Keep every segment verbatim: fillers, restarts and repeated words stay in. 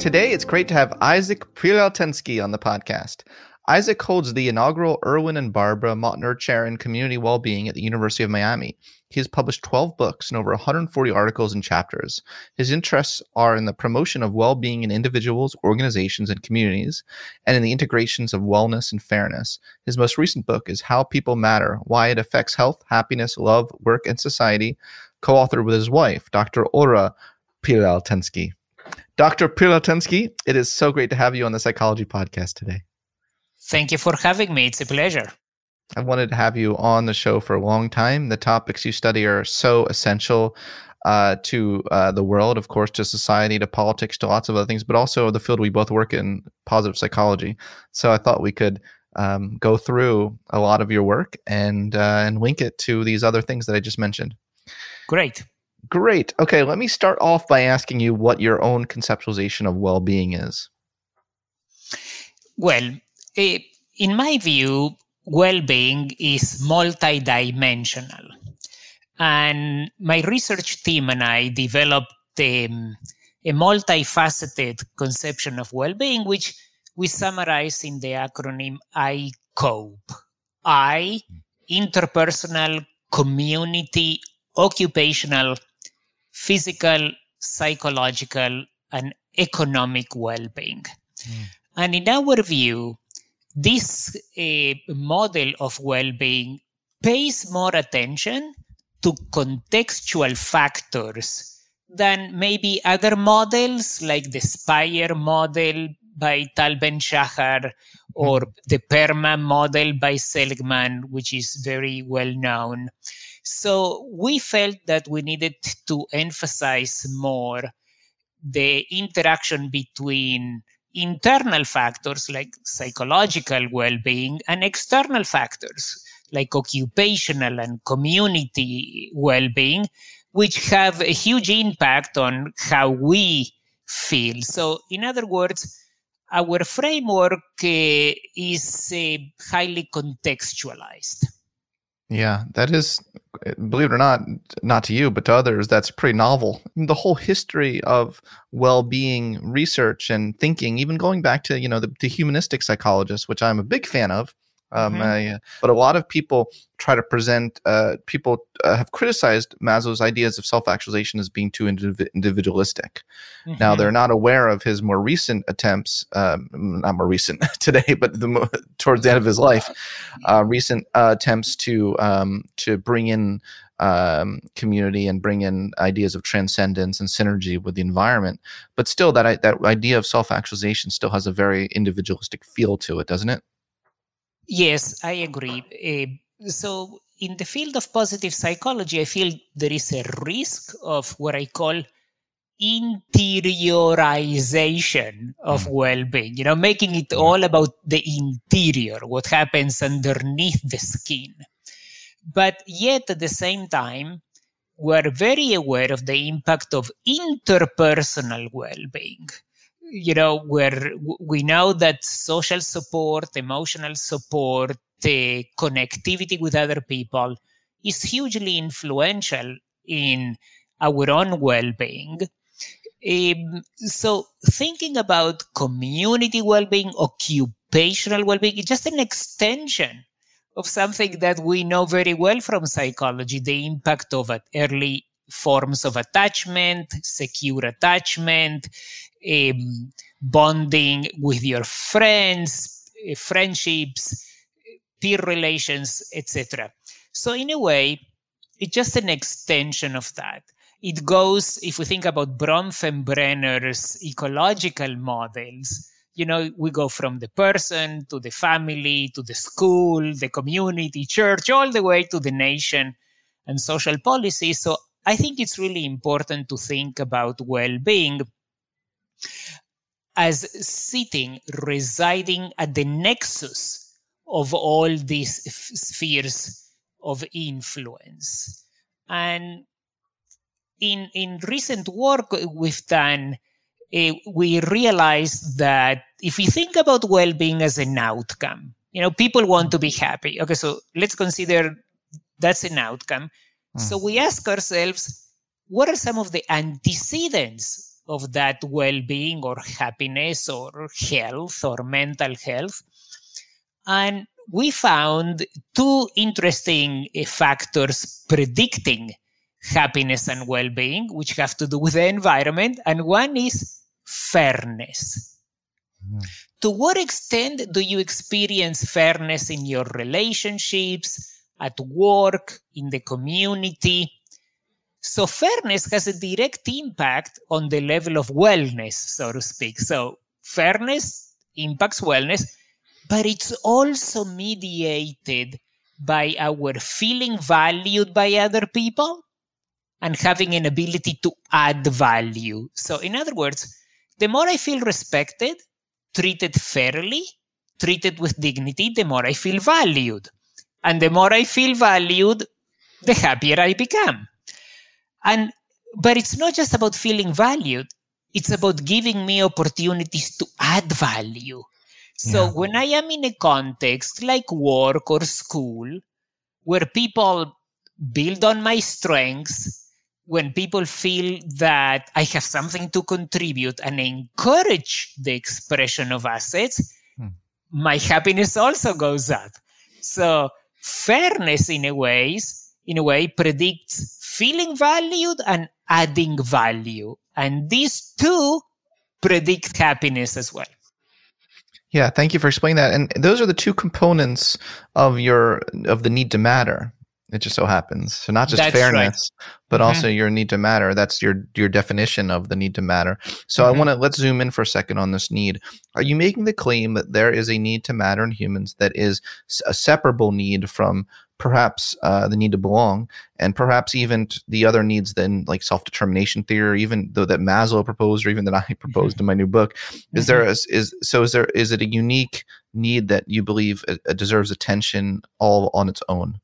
Today, it's great to have Isaac Prieltensky on the podcast. Isaac holds the inaugural Erwin and Barbara Mautner Chair in Community Wellbeing at the University of Miami. He has published twelve books and over one hundred forty articles and chapters. His interests are in the promotion of well-being in individuals, organizations, and communities, and in the integrations of wellness and fairness. His most recent book is How People Matter, Why It Affects Health, Happiness, Love, Work, and Society, co-authored with his wife, Doctor Ora Prieltensky. Doctor Prieltensky, it is so great to have you on the Psychology Podcast today. Thank you for having me. It's a pleasure. I've wanted to have you on the show for a long time. The topics you study are so essential uh, to uh, the world, of course, to society, to politics, to lots of other things, but also the field we both work in, positive psychology. So I thought we could um, go through a lot of your work and uh, and link it to these other things that I just mentioned. Great. Great. Okay, let me start off by asking you what your own conceptualization of well-being is. Well, uh, in my view, well-being is multidimensional. And my research team and I developed um, a multifaceted conception of well-being, which we summarize in the acronym I COPE. I, interpersonal, community, occupational, physical, psychological, and economic well-being. Mm. And in our view, this uh, model of well-being pays more attention to contextual factors than maybe other models like the SPIRE model by Tal Ben-Shahar or the PERMA model by Seligman, which is very well known. So we felt that we needed to emphasize more the interaction between internal factors like psychological well-being and external factors like occupational and community well-being, which have a huge impact on how we feel. So in other words, our framework uh, is uh, highly contextualized. Yeah, that is, believe it or not, not to you, but to others, that's pretty novel. The whole history of well-being research and thinking, even going back to, you know, the, the humanistic psychologists, which I'm a big fan of, um, mm-hmm. I, but a lot of people try to present, uh, people uh, have criticized Maslow's ideas of self-actualization as being too indiv- individualistic. Mm-hmm. Now, they're not aware of his more recent attempts, um, not more recent today, but the, towards the end of his life, uh, recent uh, attempts to um, to bring in um, community and bring in ideas of transcendence and synergy with the environment. But still, that that idea of self-actualization still has a very individualistic feel to it, doesn't it? Yes, I agree. Uh, so in the field of positive psychology, I feel there is a risk of what I call interiorization of mm. well-being, you know, making it all about the interior, what happens underneath the skin. But yet at the same time, we're very aware of the impact of interpersonal well-being. You know, where we know that social support, emotional support, the connectivity with other people is hugely influential in our own well-being. Um, so thinking about community well-being, occupational well-being, is just an extension of something that we know very well from psychology, the impact of early forms of attachment, secure attachment, um, bonding with your friends, uh, friendships, peer relations, et cetera. So in a way, it's just an extension of that. It goes, if we think about Bronfenbrenner's ecological models, you know, we go from the person to the family, to the school, the community, church, all the way to the nation and social policy. So I think it's really important to think about well-being as sitting, residing at the nexus of all these f- spheres of influence. And in, in recent work we've done, uh, we realized that if we think about well-being as an outcome, you know, people want to be happy. Okay, so let's consider that's an outcome. Mm. So we ask ourselves, what are some of the antecedents of that well-being or happiness or health or mental health. And we found two interesting uh, factors predicting happiness and well-being, which have to do with the environment. And one is fairness. Mm. To what extent do you experience fairness in your relationships, at work, in the community? So fairness has a direct impact on the level of wellness, so to speak. So fairness impacts wellness, but it's also mediated by our feeling valued by other people and having an ability to add value. So in other words, the more I feel respected, treated fairly, treated with dignity, the more I feel valued. And the more I feel valued, the happier I become. And but it's not just about feeling valued. It's about giving me opportunities to add value. So yeah. When I am in a context like work or school, where people build on my strengths, when people feel that I have something to contribute and encourage the expression of assets, hmm. my happiness also goes up. So fairness in a ways, in a way predicts feeling valued and adding value. And these two predict happiness as well. Yeah, thank you for explaining that. And those are the two components of your of the need to matter. It just so happens. So not just That's fairness, right. but mm-hmm. also your need to matter. That's your your definition of the need to matter. So mm-hmm. I want to let's zoom in for a second on this need. Are you making the claim that there is a need to matter in humans that is a separable need from perhaps uh, the need to belong, and perhaps even the other needs than like self-determination theory, even though that Maslow proposed, or even that I proposed mm-hmm. in my new book? Is mm-hmm. there a, is so is there is it a unique need that you believe uh, deserves attention all on its own?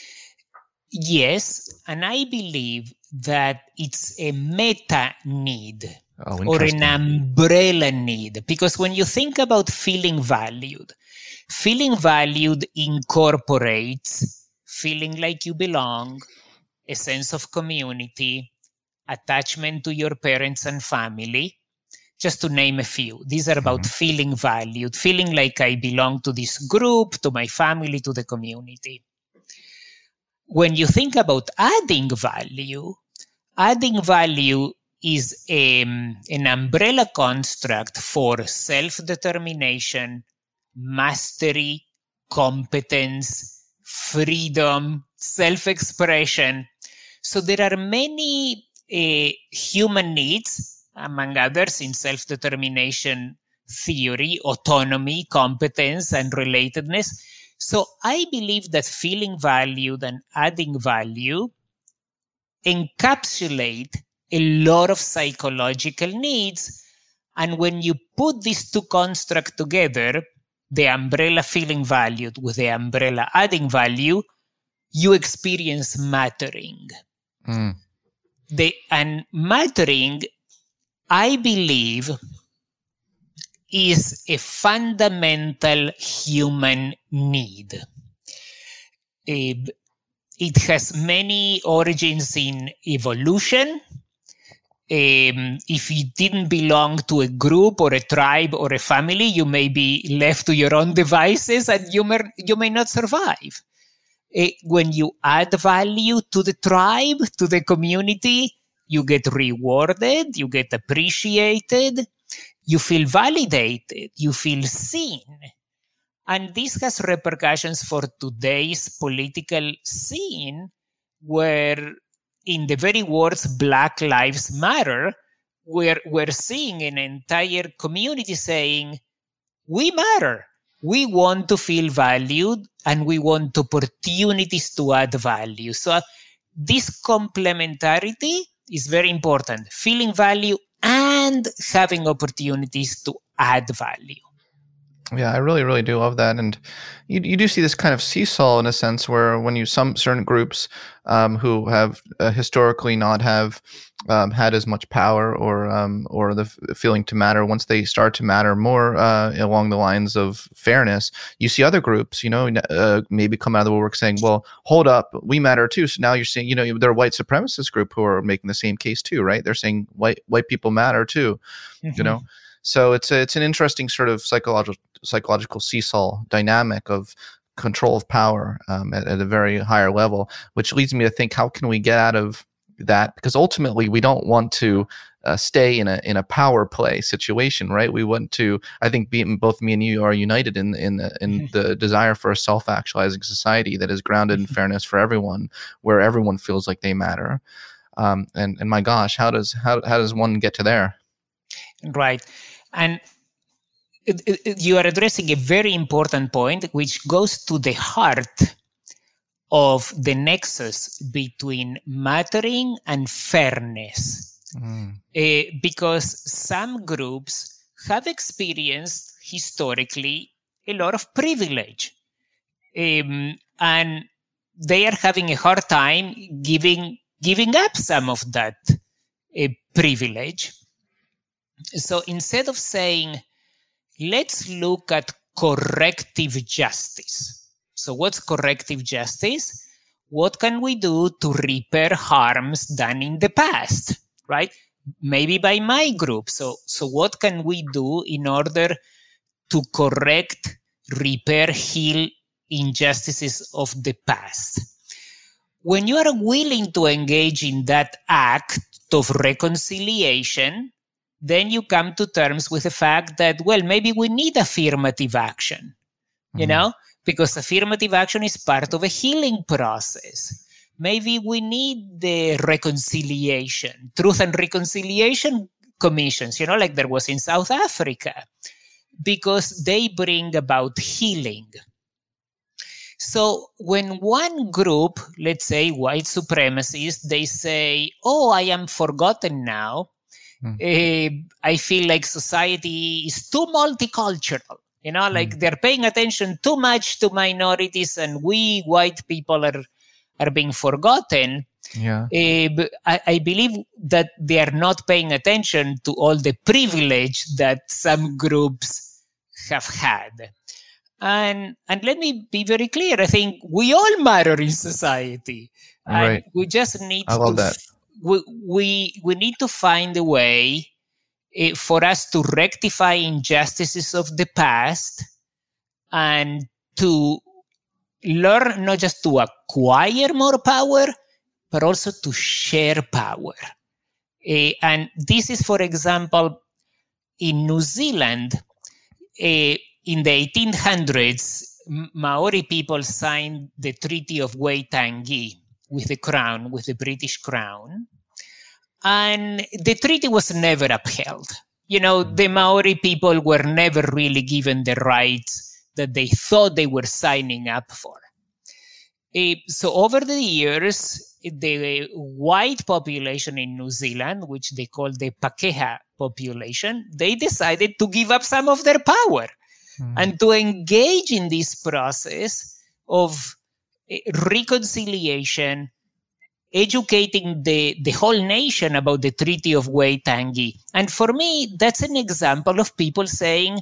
Yes, and I believe that it's a meta need oh, or an umbrella need, because when you think about feeling valued, feeling valued incorporates feeling like you belong, a sense of community, attachment to your parents and family, just to name a few. These are about mm-hmm. feeling valued, feeling like I belong to this group, to my family, to the community. When you think about adding value, adding value is a, an umbrella construct for self-determination, mastery, competence, freedom, self-expression. So there are many uh, human needs, among others, in self-determination theory, autonomy, competence, and relatedness. So I believe that feeling valued and adding value encapsulate a lot of psychological needs. And when you put these two constructs together, the umbrella feeling valued with the umbrella adding value, you experience mattering. Mm. The, and mattering, I believe, is a fundamental human need. It has many origins in evolution. Um, if you didn't belong to a group or a tribe or a family, you may be left to your own devices and you may, you may not survive. Uh, when you add value to the tribe, to the community, you get rewarded, you get appreciated, you feel validated, you feel seen. And this has repercussions for today's political scene, where in the very words Black Lives Matter, we're, we're seeing an entire community saying, we matter. We want to feel valued and we want opportunities to add value. So this complementarity is very important. Feeling value and having opportunities to add value. Yeah, I really, really do love that, and you you do see this kind of seesaw in a sense where when you some certain groups um, who have uh, historically not have um, had as much power or um, or the f- feeling to matter, once they start to matter more uh, along the lines of fairness, you see other groups, you know, n- uh, maybe come out of the woodwork saying, "Well, hold up, we matter too." So now you're seeing, you know, there are white supremacist group who are making the same case too, right? They're saying white white people matter too, you know. Mhm. So it's a, it's an interesting sort of psychological psychological seesaw dynamic of control of power um, at, at a very higher level, which leads me to think, how can we get out of that? Because ultimately, we don't want to uh, stay in a in a power play situation, right? We want to. I think be, both me and you are united in in the, in Mhm. the desire for a self actualizing society that is grounded in fairness for everyone, where everyone feels like they matter. Um, and and my gosh, how does how how does one get to there? Right. And it- it- you are addressing a very important point, which goes to the heart of the nexus between mattering and fairness. Mm, Uh, because some groups have experienced historically a lot of privilege. Um, and they are having a hard time giving giving up some of that uh, privilege. So instead of saying, let's look at corrective justice. So, what's corrective justice? What can we do to repair harms done in the past, right? Maybe by my group. So, so what can we do in order to correct, repair, heal injustices of the past? When you are willing to engage in that act of reconciliation, then you come to terms with the fact that, well, maybe we need affirmative action, you mm, know, because affirmative action is part of a healing process. Maybe we need the reconciliation, truth and reconciliation commissions, you know, like there was in South Africa, because they bring about healing. So when one group, let's say white supremacists, they say, oh, I am forgotten now. mm, Uh, I feel like society is too multicultural. You know, mm. like they're paying attention too much to minorities and we white people are, are being forgotten. Yeah. Uh, I, I believe that they are not paying attention to all the privilege that some groups have had. And and let me be very clear. I think we all matter in society, and Right. we just need I to love that. f- we we, we need to find a way eh, for us to rectify injustices of the past and to learn not just to acquire more power, but also to share power. Eh, and this is, for example, in New Zealand. Uh, in the eighteen hundreds, Maori people signed the Treaty of Waitangi with the crown, with the British crown. And the treaty was never upheld. You know, Mm. the Maori people were never really given the rights that they thought they were signing up for. Uh, so over the years, the white population in New Zealand, which they call the Pakeha population, they decided to give up some of their power Mm. and to engage in this process of eh, reconciliation, educating the, the whole nation about the Treaty of Waitangi. And for me, that's an example of people saying,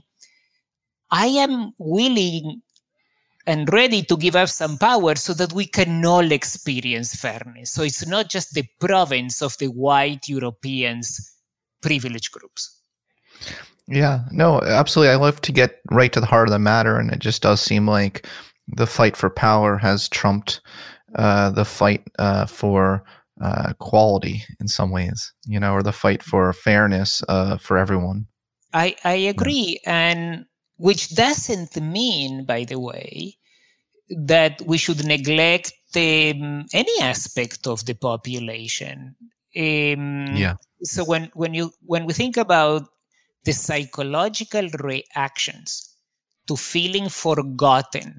I am willing and ready to give up some power so that we can all experience fairness. So it's not just the province of the white Europeans, privileged groups. Yeah, no, absolutely. I love to get right to the heart of the matter, and it just does seem like the fight for power has trumped uh, the fight uh, for uh, quality in some ways, you know, or the fight for fairness uh, for everyone. I, I Yeah. agree. And which doesn't mean, by the way, that we should neglect um, any aspect of the population. Um, Yeah. so when, when you when we think about the psychological reactions to feeling forgotten,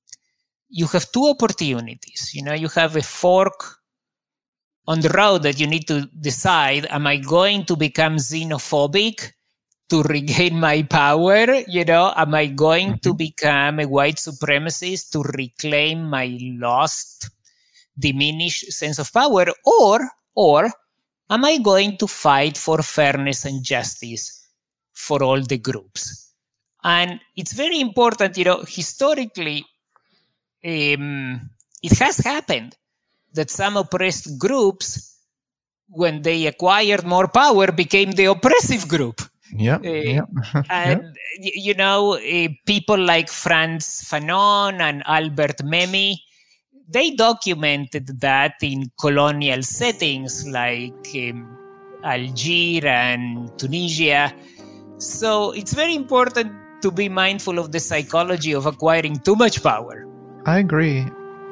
you have two opportunities. You know, you have a fork on the road that you need to decide: am I going to become xenophobic to regain my power? You know, am I going Mm-hmm. to become a white supremacist to reclaim my lost, diminished sense of power? Or, or am I going to fight for fairness and justice for all the groups? And it's very important, you know, historically, um, it has happened that some oppressed groups, when they acquired more power, became the oppressive group. Yep. Uh, Yep. and, Yep. you know, uh, people like Frantz Fanon and Albert Memmi, they documented that in colonial settings like um, Algiers and Tunisia. So it's very important to be mindful of the psychology of acquiring too much power. I agree.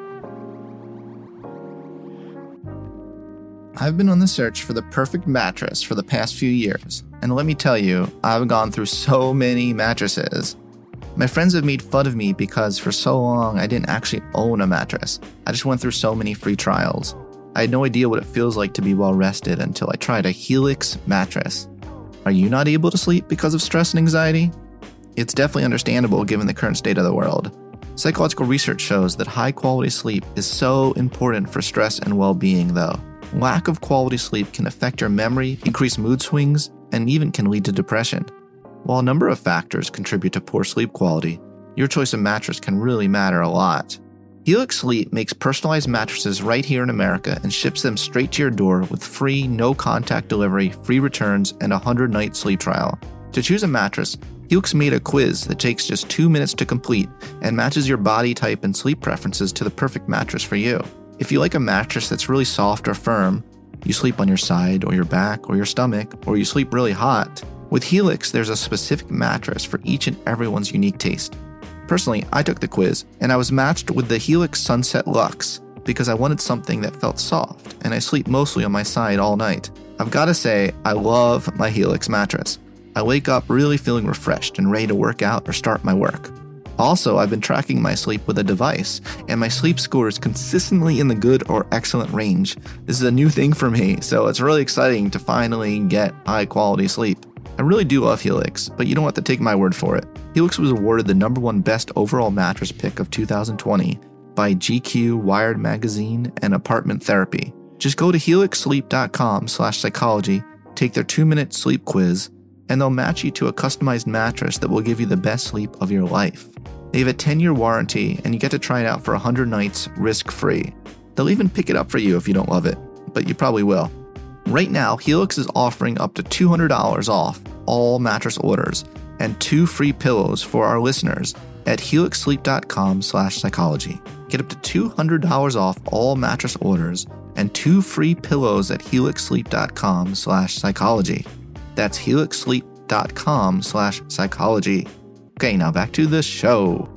I've been on the search for the perfect mattress for the past few years, and let me tell you, I've gone through so many mattresses. My friends have made fun of me because for so long I didn't actually own a mattress. I just went through so many free trials. I had no idea what it feels like to be well rested until I tried a Helix mattress. Are you not able to sleep because of stress and anxiety? It's definitely understandable given the current state of the world. Psychological research shows that high quality sleep is so important for stress and well-being though. Lack of quality sleep can affect your memory, increase mood swings, and even can lead to depression. While a number of factors contribute to poor sleep quality, your choice of mattress can really matter a lot. Helix Sleep makes personalized mattresses right here in America and ships them straight to your door with free, no-contact delivery, free returns, and a one hundred night sleep trial. To choose a mattress, Helix made a quiz that takes just two minutes to complete and matches your body type and sleep preferences to the perfect mattress for you. If you like a mattress that's really soft or firm, you sleep on your side or your back or your stomach, or you sleep really hot, with Helix there's a specific mattress for each and everyone's unique taste. Personally, I took the quiz and I was matched with the Helix Sunset Luxe because I wanted something that felt soft and I sleep mostly on my side all night. I've got to say, I love my Helix mattress. I wake up really feeling refreshed and ready to work out or start my work. Also, I've been tracking my sleep with a device, and my sleep score is consistently in the good or excellent range. This is a new thing for me, so it's really exciting to finally get high quality sleep. I really do love Helix, but you don't have to take my word for it. Helix was awarded the number one best overall mattress pick of two thousand twenty by G Q, Wired Magazine, and Apartment Therapy. Just go to helix sleep dot com slash psychology, take their two minute sleep quiz, and they'll match you to a customized mattress that will give you the best sleep of your life. They have a ten year warranty, and you get to try it out for one hundred nights risk-free. They'll even pick it up for you if you don't love it, but you probably will. Right now, Helix is offering up to two hundred dollars off all mattress orders and two free pillows for our listeners at helix sleep dot com slash psychology. Get up to two hundred dollars off all mattress orders and two free pillows at helix sleep dot com slash psychology. That's helix sleep dot com slash psychology. Okay, now back to the show.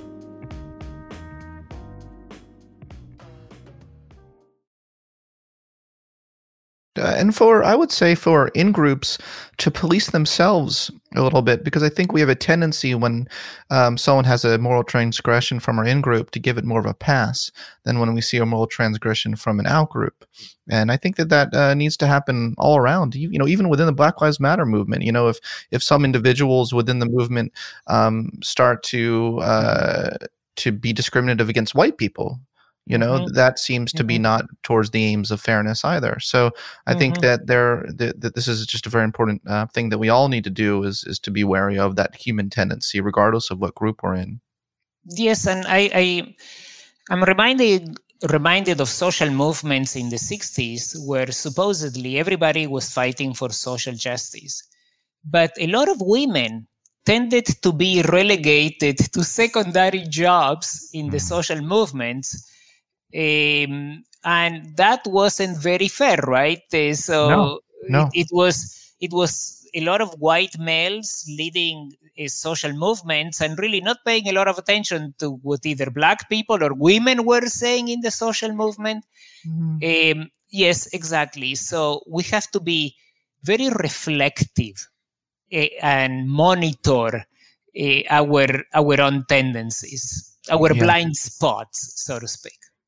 Uh, and for, I would say for in-groups to police themselves a little bit, because I think we have a tendency when um, someone has a moral transgression from our in-group to give it more of a pass than when we see a moral transgression from an out-group. And I think that that uh, needs to happen all around, you, you know, even within the Black Lives Matter movement. You know, if if some individuals within the movement um, start to uh, to be discriminative against white people, you know, mm-hmm. that seems to mm-hmm. be not towards the aims of fairness either. So I mm-hmm. think that there that, that this is just a very important uh, thing that we all need to do is is to be wary of that human tendency, regardless of what group we're in. Yes, and I, I I'm reminded reminded of social movements in the sixties where supposedly everybody was fighting for social justice, but a lot of women tended to be relegated to secondary jobs in the social movements. Um, and that wasn't very fair, right? Uh, so no, no. It, it was it was a lot of white males leading uh, social movements and really not paying a lot of attention to what either Black people or women were saying in the social movement. Mm-hmm. Um, yes, exactly. So we have to be very reflective uh, and monitor uh, our our own tendencies, our yeah. blind spots, so to speak.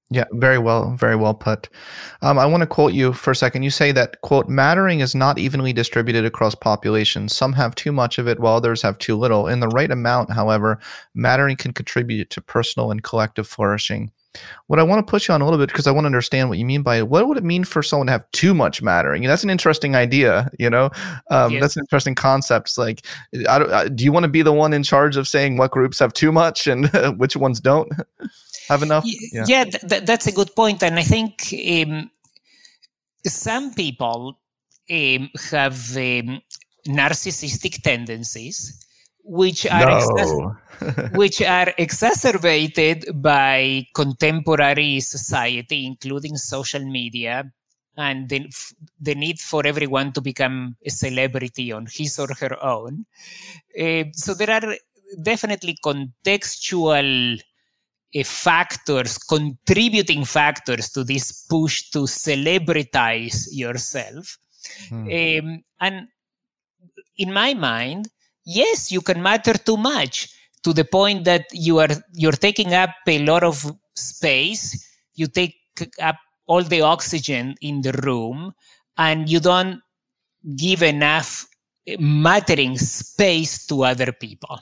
Yeah, very well, very well put. Um, I want to quote you for a second. You say that, quote, mattering is not evenly distributed across populations. Some have too much of it while others have too little. In the right amount, however, mattering can contribute to personal and collective flourishing. What I want to push you on a little bit, because I want to understand what you mean by it. What would it mean for someone to have too much mattering? That's an interesting idea, you know? Um, Yes. That's an interesting concept. It's like, I don't, I, do you want to be the one in charge of saying what groups have too much and which ones don't have enough? Yeah, yeah th- th- that's a good point. And I think um, some people um, have um, narcissistic tendencies, which are No. exac- which are exacerbated by contemporary society, including social media, and the, the need for everyone to become a celebrity on his or her own. Uh, so there are definitely contextual uh, factors, contributing factors to this push to celebritize yourself. Hmm. Um, and in my mind, yes, you can matter too much to the point that you are you're taking up a lot of space. You take up all the oxygen in the room, and you don't give enough mattering space to other people.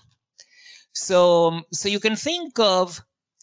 So, so you can think of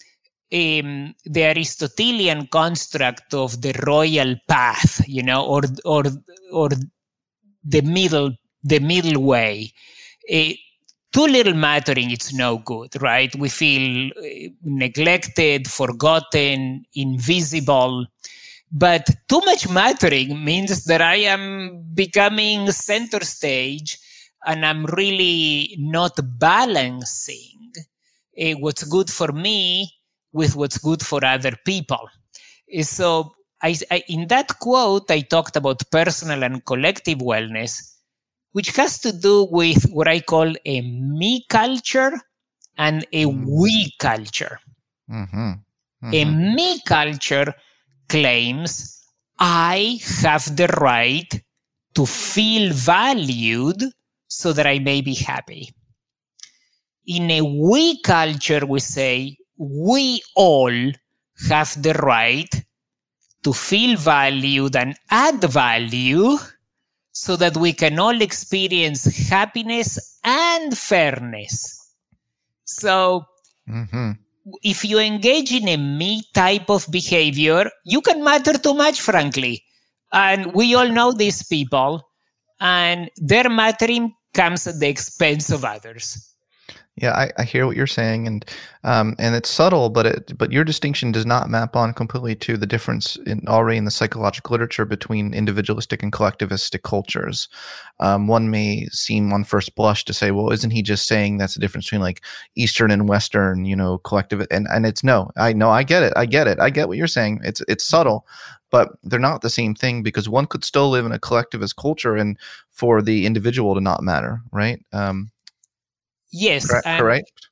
um, the Aristotelian construct of the royal path, you know, or or or the middle the middle way. Uh, too little mattering, it's no good, right? We feel uh, neglected, forgotten, invisible. But too much mattering means that I am becoming center stage and I'm really not balancing uh, what's good for me with what's good for other people. Uh, So I, I, in that quote, I talked about personal and collective wellness, which has to do with what I call a me culture and a we culture. Mm-hmm. Mm-hmm. A me culture claims I have the right to feel valued so that I may be happy. In a we culture, we say we all have the right to feel valued and add value so that we can all experience happiness and fairness. So, Mm-hmm. if you engage in a me type of behavior, you can matter too much, frankly. And we all know these people, and their mattering comes at the expense of others. Yeah, I, I hear what you're saying, and um, and it's subtle, but it but your distinction does not map on completely to the difference in already in the psychological literature between individualistic and collectivistic cultures. Um, one may seem on first blush to say, well, isn't he just saying that's the difference between like Eastern and Western, you know, collective? And and it's no, I know, I get it, I get it, I get what you're saying. It's it's subtle, but they're not the same thing because one could still live in a collectivist culture and for the individual to not matter, right? Um, Yes, correct, and correct?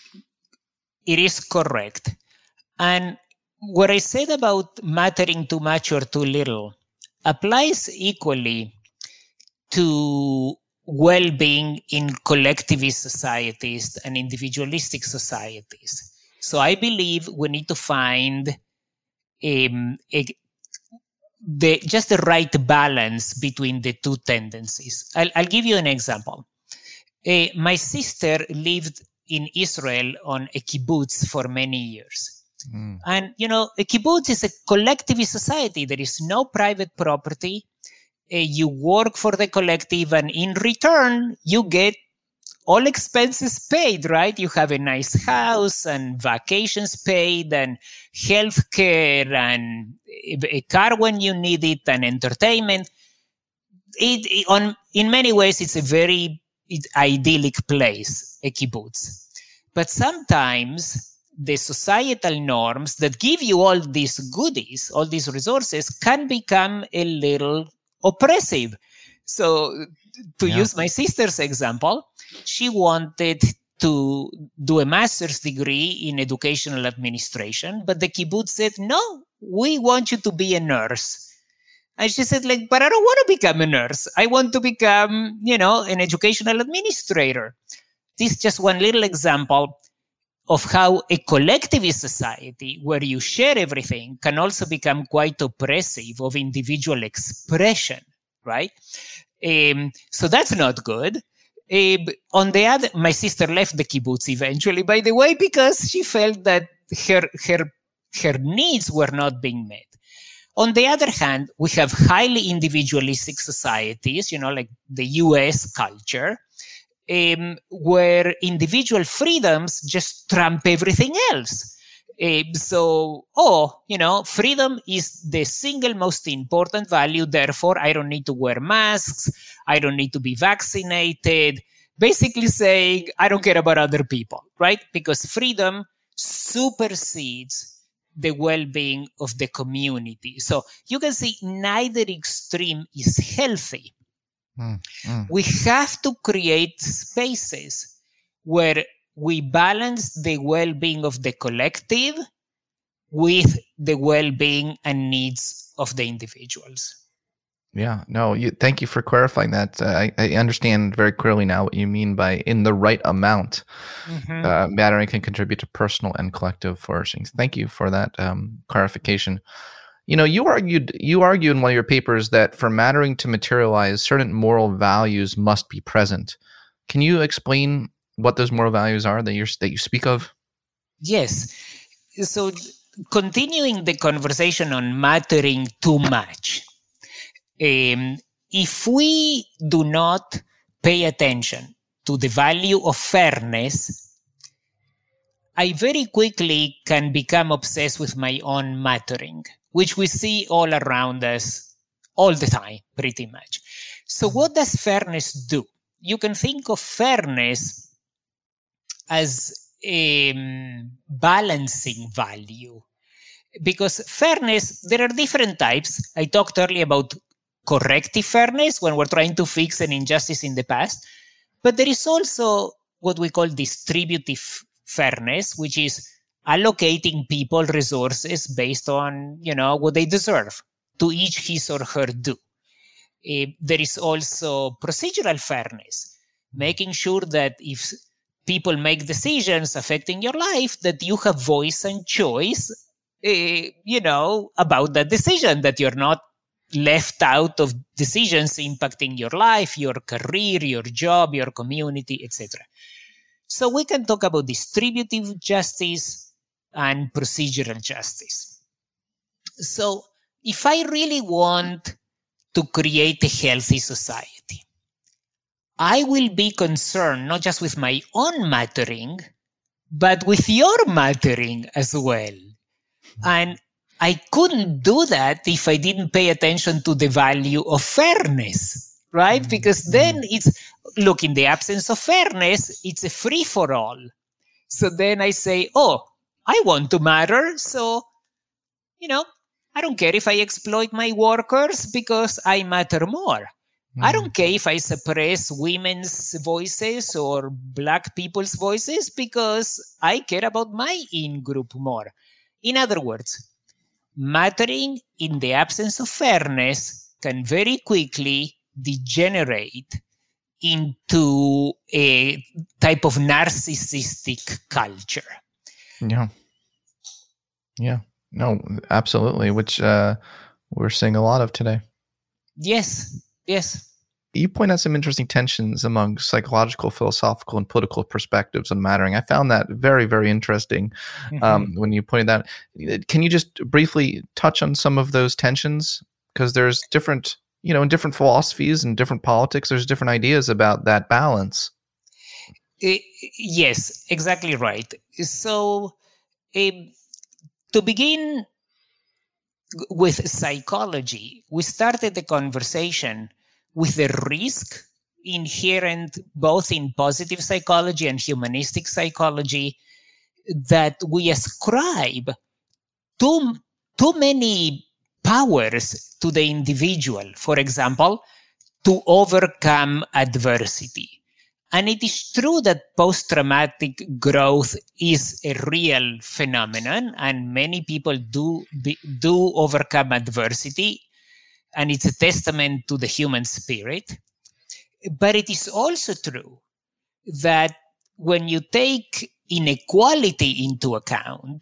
it is correct. And what I said about mattering too much or too little applies equally to well-being in collectivist societies and individualistic societies. So I believe we need to find um, a, the just the right balance between the two tendencies. I'll, I'll give you an example. Uh, my sister lived in Israel on a kibbutz for many years. Mm. And, you know, a kibbutz is a collectivist society. There is no private property. Uh, you work for the collective, and in return, you get all expenses paid, right? You have a nice house and vacations paid and health care and a car when you need it and entertainment. It, it, on, in many ways, it's a very idyllic place, a kibbutz. But sometimes the societal norms that give you all these goodies, all these resources, can become a little oppressive. So to yeah. use my sister's example, she wanted to do a master's degree in educational administration, but the kibbutz said, no, we want you to be a nurse. And she said, like, but I don't want to become a nurse. I want to become, you know, an educational administrator. This is just one little example of how a collectivist society where you share everything can also become quite oppressive of individual expression, right? Um, so that's not good. Uh, on the other, my sister left the kibbutz eventually, by the way, because she felt that her her her needs were not being met. On the other hand, we have highly individualistic societies, you know, like the U S culture, um, where individual freedoms just trump everything else. Uh, so, oh, you know, freedom is the single most important value. Therefore, I don't need to wear masks. I don't need to be vaccinated. Basically saying, I don't care about other people, right? Because freedom supersedes the well-being of the community. So you can see neither extreme is healthy. Mm, mm. We have to create spaces where we balance the well-being of the collective with the well-being and needs of the individuals. Yeah, no, you, thank you for clarifying that. Uh, I, I understand very clearly now what you mean by in the right amount. Mm-hmm. Uh, mattering can contribute to personal and collective flourishing. Thank you for that um, clarification. You know, you argued you argue in one of your papers that for mattering to materialize, certain moral values must be present. Can you explain what those moral values are that you that you speak of? Yes. So, continuing the conversation on mattering too much. Um, if we do not pay attention to the value of fairness, I very quickly can become obsessed with my own mattering, which we see all around us all the time, pretty much. So what does fairness do? You can think of fairness as a um, balancing value. Because fairness, there are different types. I talked earlier about corrective fairness when we're trying to fix an injustice in the past. But there is also what we call distributive fairness, which is allocating people resources based on, you know, what they deserve, to each his or her due. Uh, there is also procedural fairness, making sure that if people make decisions affecting your life, that you have voice and choice, uh, you know, about that decision, that you're not left out of decisions impacting your life, your career, your job, your community, et cetera. So we can talk about distributive justice and procedural justice. So if I really want to create a healthy society, I will be concerned not just with my own mattering, but with your mattering as well. And I couldn't do that if I didn't pay attention to the value of fairness, right? Mm-hmm. Because then it's, look, in the absence of fairness, it's a free-for-all. So then I say, oh, I want to matter. So, you know, I don't care if I exploit my workers because I matter more. Mm-hmm. I don't care if I suppress women's voices or Black people's voices because I care about my in-group more. In other words, mattering in the absence of fairness can very quickly degenerate into a type of narcissistic culture. Yeah. Yeah. No, absolutely. Which uh, we're seeing a lot of today. Yes. Yes. You point out some interesting tensions among psychological, philosophical, and political perspectives on mattering. I found that very, very interesting mm-hmm. um, when you pointed that. Can you just briefly touch on some of those tensions? Because there's different, you know, in different philosophies and different politics, there's different ideas about that balance. Uh, yes, exactly right. So uh, to begin with psychology, we started the conversation with the risk inherent both in positive psychology and humanistic psychology that we ascribe too, too many powers to the individual, for example, to overcome adversity. And it is true that post-traumatic growth is a real phenomenon, and many people do, be, do overcome adversity, and it's a testament to the human spirit. But it is also true that when you take inequality into account,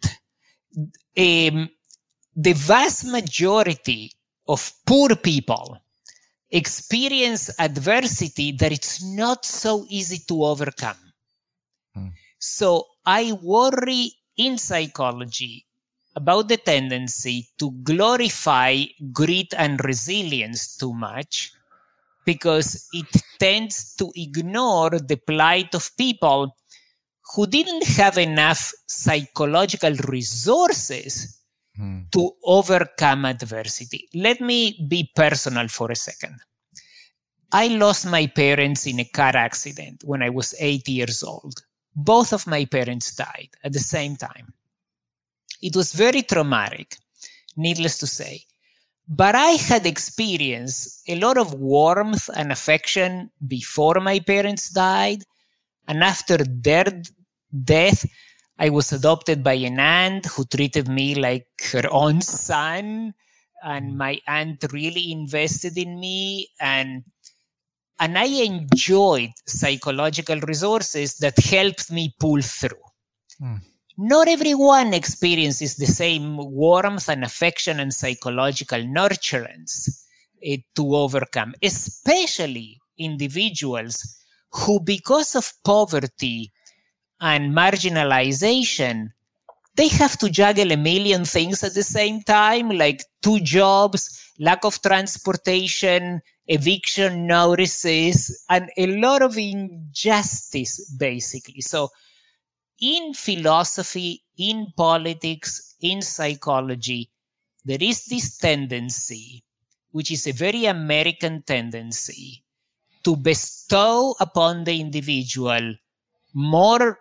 um, the vast majority of poor people experience adversity that it's not so easy to overcome. Hmm. So I worry in psychology about the tendency to glorify grit and resilience too much, because it tends to ignore the plight of people who didn't have enough psychological resources hmm. to overcome adversity. Let me be personal for a second. I lost my parents in a car accident when I was eight years old. Both of my parents died at the same time. It was very traumatic, needless to say. But I had experienced a lot of warmth and affection before my parents died. And after their death, I was adopted by an aunt who treated me like her own son. And my aunt really invested in me. And, and I enjoyed psychological resources that helped me pull through. Hmm. Not everyone experiences the same warmth and affection and psychological nurturance uh, to overcome, especially individuals who, because of poverty and marginalization, they have to juggle a million things at the same time, like two jobs, lack of transportation, eviction notices, and a lot of injustice, basically. So in philosophy, in politics, in psychology, there is this tendency, which is a very American tendency, to bestow upon the individual more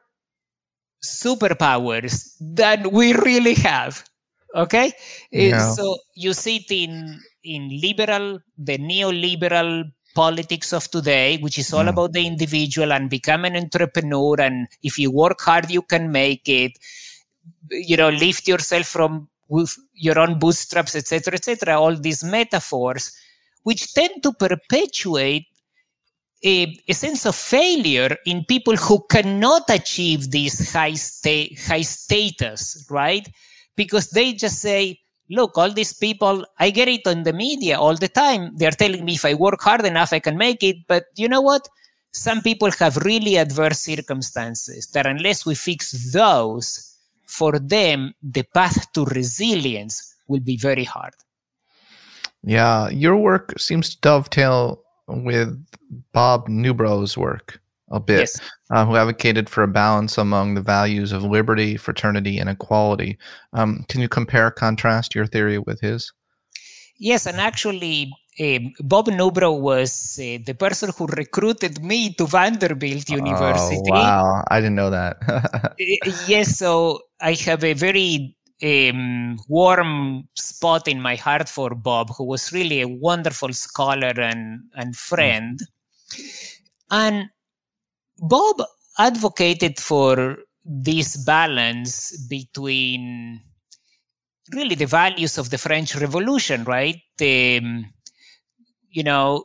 superpowers than we really have. Okay? Yeah. So you see it in, in liberal, the neoliberal politics of today, which is all mm. about the individual and become an entrepreneur. And if you work hard, you can make it, you know, lift yourself from with your own bootstraps, et cetera, et cetera. All these metaphors, which tend to perpetuate a, a sense of failure in people who cannot achieve this high, sta- high status, right? Because they just say, look, all these people, I get it on the media all the time. They're telling me if I work hard enough, I can make it. But you know what? Some people have really adverse circumstances that unless we fix those, for them, the path to resilience will be very hard. Yeah, your work seems to dovetail with Bob Newbrow's work a bit, yes. uh, who advocated for a balance among the values of liberty, fraternity, and equality. Um, can you compare, contrast your theory with his? Yes, and actually, uh, Bob Newbrow was uh, the person who recruited me to Vanderbilt University. Oh, wow, I didn't know that. uh, yes, so I have a very um, warm spot in my heart for Bob, who was really a wonderful scholar and, and friend. Mm. And Bob advocated for this balance between really the values of the French Revolution, right? Um, you know,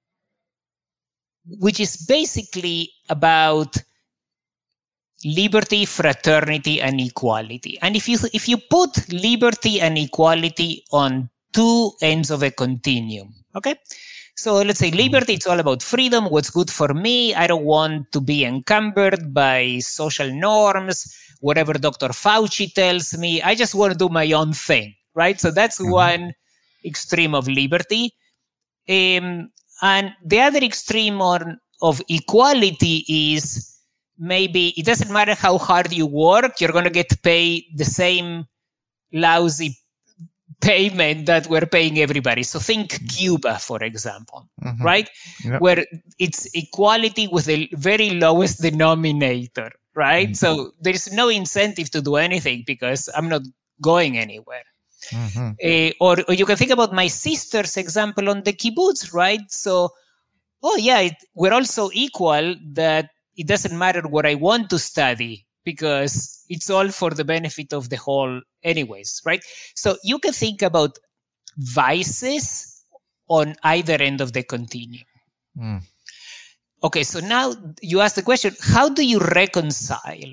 which is basically about liberty, fraternity, and equality. And if you if you put liberty and equality on two ends of a continuum, okay? So let's say liberty, it's all about freedom, what's good for me. I don't want to be encumbered by social norms, whatever Doctor Fauci tells me. I just want to do my own thing, right? So that's mm-hmm. one extreme of liberty. Um, and the other extreme on, of equality is maybe it doesn't matter how hard you work, you're going to get paid the same lousy payment that we're paying everybody. So think Cuba, for example, mm-hmm. right? Yep. Where it's equality with the very lowest denominator, right? Mm-hmm. So there is no incentive to do anything because I'm not going anywhere. Mm-hmm. Uh, or, or you can think about my sister's example on the kibbutz, right? So, oh yeah, it, we're also equal that it doesn't matter what I want to study because it's all for the benefit of the whole anyways, right? So you can think about vices on either end of the continuum. Mm. Okay, so now you ask the question, how do you reconcile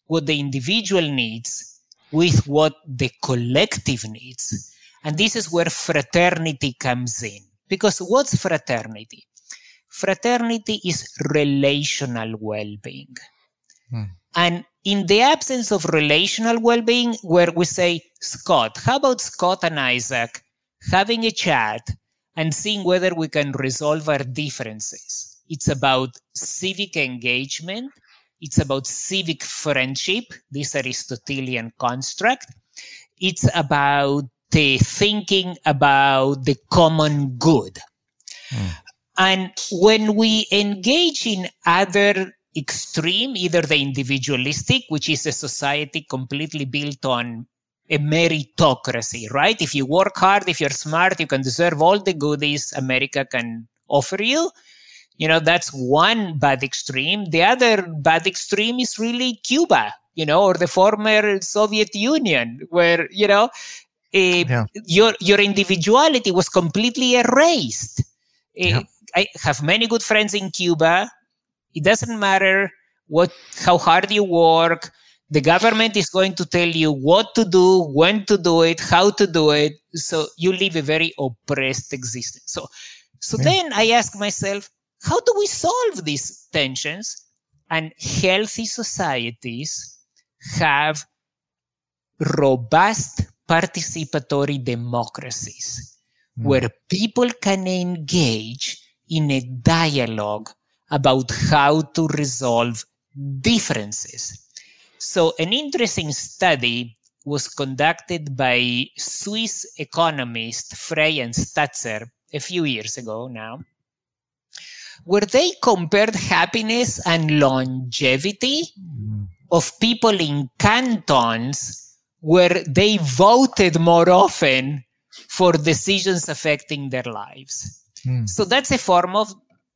what the individual needs with what the collective needs. And this is where fraternity comes in. Because what's fraternity? Fraternity is relational well-being. Hmm. And in the absence of relational well-being, where we say, Scott, how about Scott and Isaac having a chat and seeing whether we can resolve our differences? It's about civic engagement. It's about civic friendship, this Aristotelian construct. It's about the thinking about the common good. Mm. And when we engage in other extreme, either the individualistic, which is a society completely built on a meritocracy, right? If you work hard, if you're smart, you can deserve all the goodies America can offer you. You know, that's one bad extreme. The other bad extreme is really Cuba, you know, or the former Soviet Union, where, you know, uh, yeah. your your individuality was completely erased. Yeah. Uh, I have many good friends in Cuba. It doesn't matter what how hard you work. The government is going to tell you what to do, when to do it, how to do it. So you live a very oppressed existence. So, so yeah. then I ask myself, how do we solve these tensions? And healthy societies have robust participatory democracies mm. where people can engage in a dialogue about how to resolve differences. So an interesting study was conducted by Swiss economists Frey and Statzer a few years ago now, where they compared happiness and longevity mm. of people in cantons where they voted more often for decisions affecting their lives. Mm. So that's a form of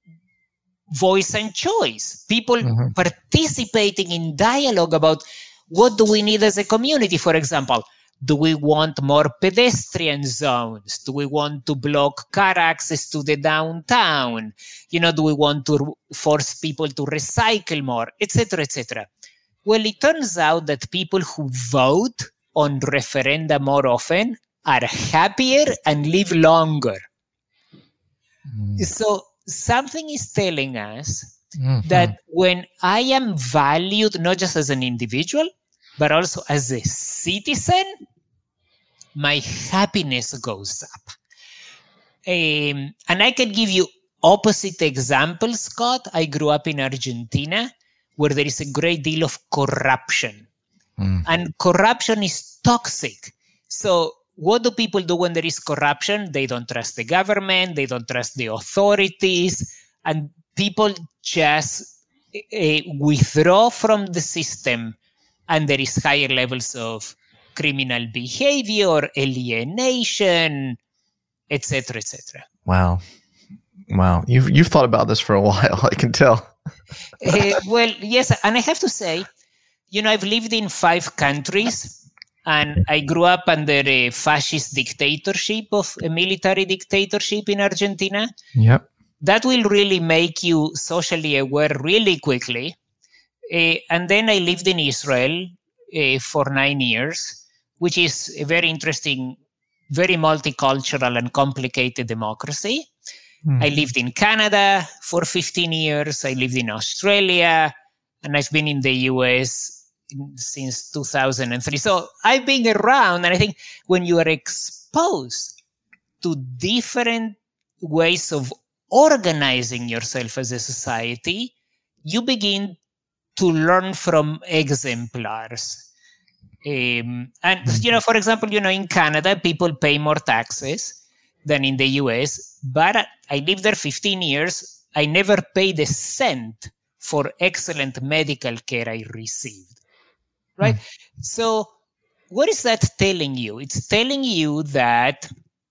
voice and choice. People mm-hmm. participating in dialogue about what do we need as a community, for example. Do we want more pedestrian zones? Do we want to block car access to the downtown? You know, do we want to force people to recycle more, et cetera, et cetera? Well, it turns out that people who vote on referenda more often are happier and live longer. Mm. So something is telling us mm-hmm. that when I am valued not just as an individual, but also as a citizen, my happiness goes up. Um, and I can give you opposite examples, Scott. I grew up in Argentina, where there is a great deal of corruption. Mm. And corruption is toxic. So what do people do when there is corruption? They don't trust the government. They don't trust the authorities. And people just uh, withdraw from the system. And there is higher levels of criminal behavior, alienation, et cetera, et cetera. Wow. Wow. You've, you've thought about this for a while, I can tell. uh, well, yes. And I have to say, you know, I've lived in five countries and I grew up under a fascist dictatorship of a military dictatorship in Argentina. Yep. That will really make you socially aware really quickly. Uh, and then I lived in Israel uh, for nine years, which is a very interesting, very multicultural and complicated democracy. Mm. I lived in Canada for fifteen years. I lived in Australia, and I've been in the U S since two thousand three. So I've been around, and I think when you are exposed to different ways of organizing yourself as a society, you begin to learn from exemplars. Um, and, you know, for example, you know, in Canada, people pay more taxes than in the U S, but I lived there fifteen years. I never paid a cent for excellent medical care I received, right? Mm. So what is that telling you? It's telling you that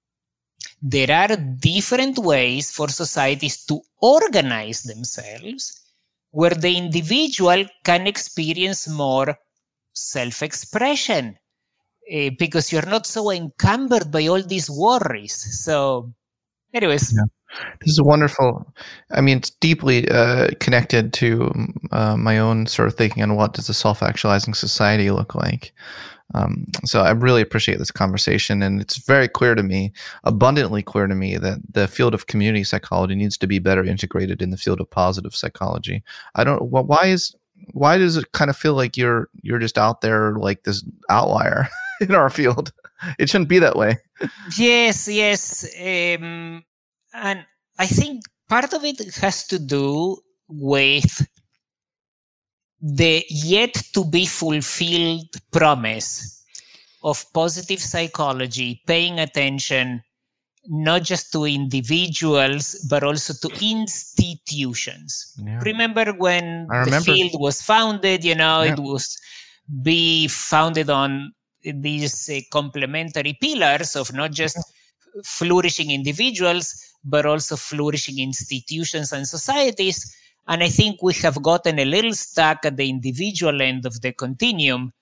there are different ways for societies to organize themselves where the individual can experience more self-expression uh, because you're not so encumbered by all these worries. So Anyways. Yeah. This is wonderful. I mean, it's deeply uh, connected to uh, my own sort of thinking on what does a self-actualizing society look like. Um, so I really appreciate this conversation, and it's very clear to me, abundantly clear to me, that the field of community psychology needs to be better integrated in the field of positive psychology. I don't. Well, why is why does it kind of feel like you're you're just out there like this outlier in our field? It shouldn't be that way. Yes, yes, um, and I think part of it has to do with the yet to be fulfilled promise of positive psychology, paying attention not just to individuals, but also to institutions. Yeah. Remember when I the remember. field was founded, you know, Yeah. it was be founded on these uh, complementary pillars of not just flourishing individuals, but also flourishing institutions and societies. And I think we have gotten a little stuck at the individual end of the continuum.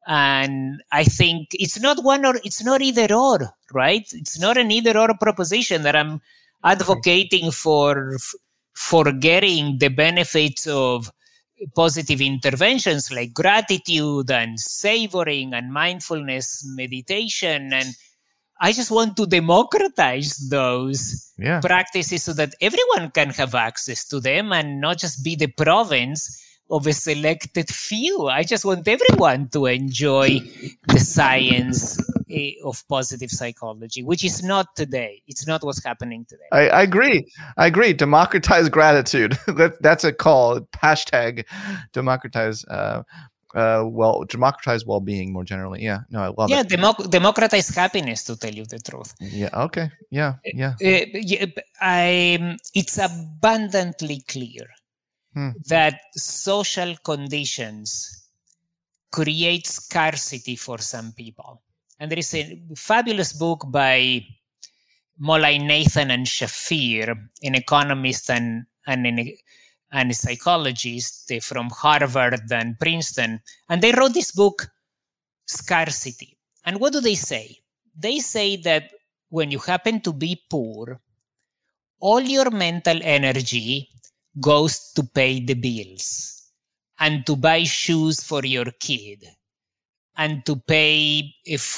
And I think it's not one or it's not either or, right? It's not an either or proposition that I'm advocating for forgetting the benefits of positive interventions like gratitude and savoring and mindfulness meditation. And I just want to democratize those Yeah. practices so that everyone can have access to them and not just be the province of a selected few. I just want everyone to enjoy the science eh, of positive psychology, which is not today. It's not what's happening today. I, I agree. I agree. Democratize gratitude. that, that's a call. Hashtag democratize. Uh, uh, well, democratize well-being more generally. Yeah. No, I love yeah, it. Democ- democratize happiness, to tell you the truth. Yeah. Okay. Yeah. Yeah. Uh, yeah I, it's abundantly clear Hmm. that social conditions create scarcity for some people. And there is a fabulous book by Molay Nathan and Shafir, an economist and, and, an, and a psychologist from Harvard and Princeton. And they wrote this book, Scarcity. And what do they say? They say that when you happen to be poor, all your mental energy goes to pay the bills and to buy shoes for your kid and to pay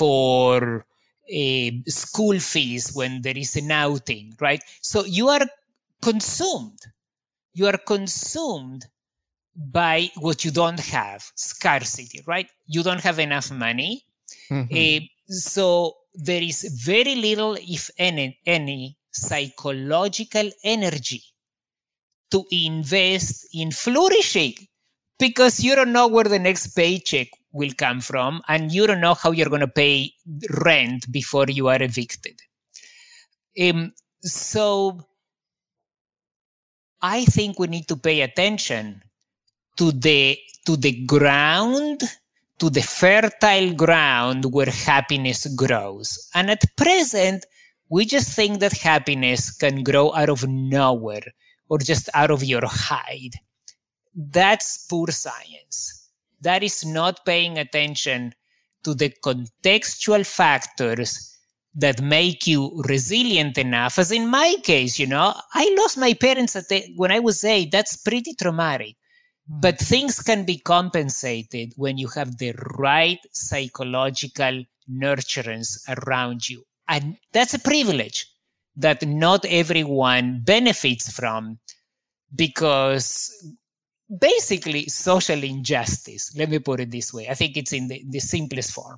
for uh, school fees when there is an outing, right? So you are consumed. You are consumed by what you don't have, scarcity, right? You don't have enough money. Mm-hmm. Uh, so there is very little, if any, any psychological energy to invest in flourishing, because you don't know where the next paycheck will come from and you don't know how you're going to pay rent before you are evicted. Um, so I think we need to pay attention to the, to the ground, to the fertile ground where happiness grows. And at present, we just think that happiness can grow out of nowhere or just out of your hide. That's poor science. That is not paying attention to the contextual factors that make you resilient enough. As in my case, you know, I lost my parents at the, when I was eight. That's pretty traumatic. Mm. But things can be compensated when you have the right psychological nurturance around you. And that's a privilege that not everyone benefits from, because basically social injustice, let me put it this way. I think it's in the, the simplest form.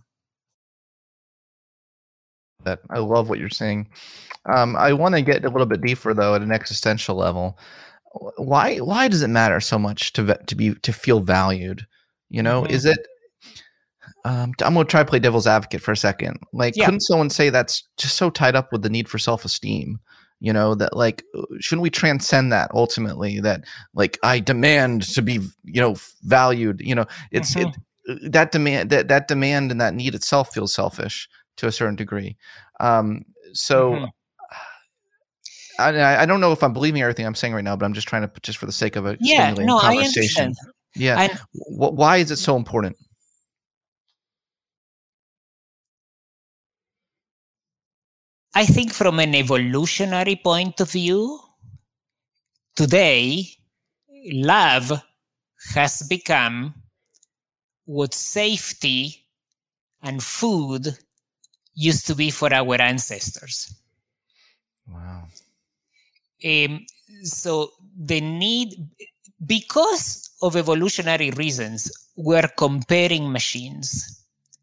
That I love what you're saying. Um, I want to get a little bit deeper though at an existential level. Why why does it matter so much to to be to feel valued? You know, mm-hmm. is it? Um, I'm going to try to play devil's advocate for a second. Like, yeah. Couldn't someone say that's just so tied up with the need for self-esteem? You know, that like, shouldn't we transcend that ultimately? That like, I demand to be, you know, valued. You know, it's mm-hmm. it, that demand that that demand and that need itself feels selfish to a certain degree. Um, so. Mm-hmm. I, I don't know if I'm believing everything I'm saying right now, but I'm just trying to, just for the sake of a yeah, stimulating no, conversation. I understand. Yeah. I, w- why is it so important? I think from an evolutionary point of view, today, love has become what safety and food used to be for our ancestors. Wow. Um, so the need, because of evolutionary reasons, we're comparing machines.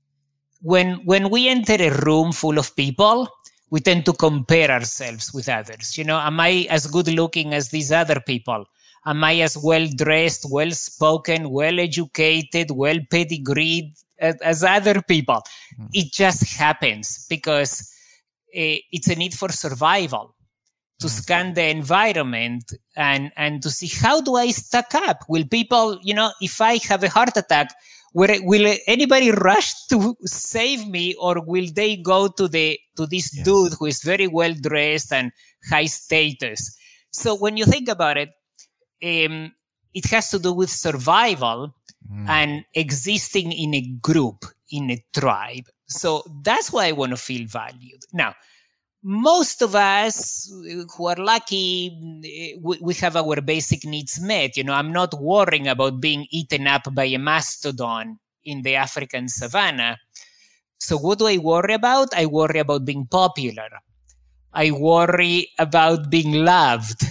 When, when we enter a room full of people, we tend to compare ourselves with others. You know, am I as good looking as these other people? Am I as well dressed, well spoken, well educated, well pedigreed as, as other people? Mm. It just happens because uh, it's a need for survival, to mm. scan the environment and, and to see, how do I stack up? Will people, you know, if I have a heart attack, will, will anybody rush to save me, or will they go to the to this yeah. dude who is very well dressed and high status? So when you think about it, Um, it has to do with survival mm. and existing in a group, in a tribe. So that's why I want to feel valued. Now, most of us who are lucky, we, we have our basic needs met. You know, I'm not worrying about being eaten up by a mastodon in the African savannah. So what do I worry about? I worry about being popular. I worry about being loved.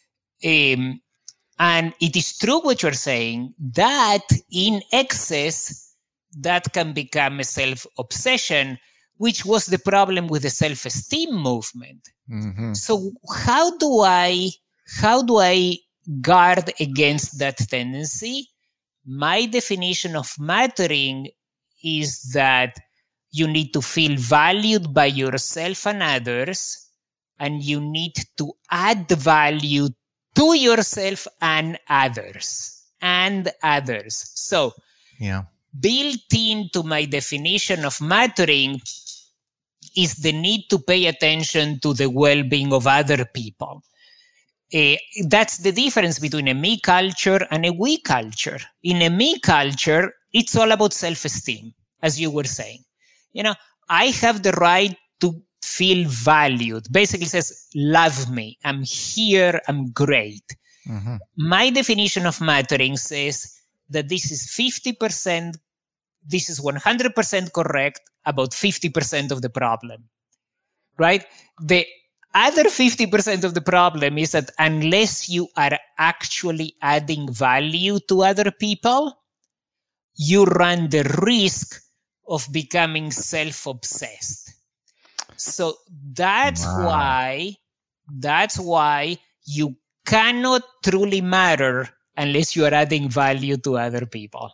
Um, And it is true what you're saying, that in excess, that can become a self-obsession, which was the problem with the self-esteem movement. Mm-hmm. So how do I, how do I guard against that tendency? My definition of mattering is that you need to feel valued by yourself and others, and you need to add value to yourself and others, and others. So, yeah. built into my definition of mattering is the need to pay attention to the well-being of other people. Uh, that's the difference between a me culture and a we culture. In a me culture, it's all about self-esteem, as you were saying. You know, I have the right to feel valued. Basically says, love me. I'm here. I'm great. Mm-hmm. My definition of mattering says that this is fifty percent, this is one hundred percent correct about fifty percent of the problem, right? The other fifty percent of the problem is that unless you are actually adding value to other people, you run the risk of becoming self-obsessed. So that's wow. why, that's why you cannot truly matter unless you are adding value to other people.